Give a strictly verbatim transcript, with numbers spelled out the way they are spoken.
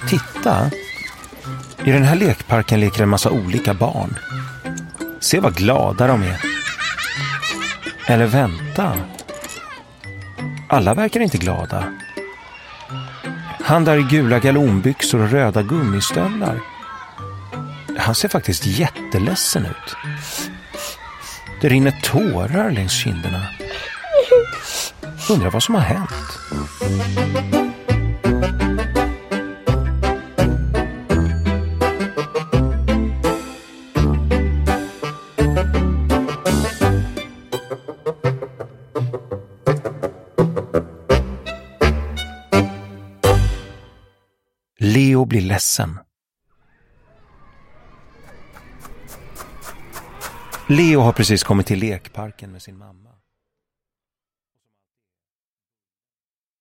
Titta! I den här lekparken leker en massa olika barn. Se vad glada de är. Eller vänta. Alla verkar inte glada. Han där i gula galonbyxor och röda gummistövlar. Han ser faktiskt jätteledsen ut. Det rinner tårar längs kinderna. Undrar vad som har hänt. Leo blir ledsen. Leo har precis kommit till lekparken med sin mamma.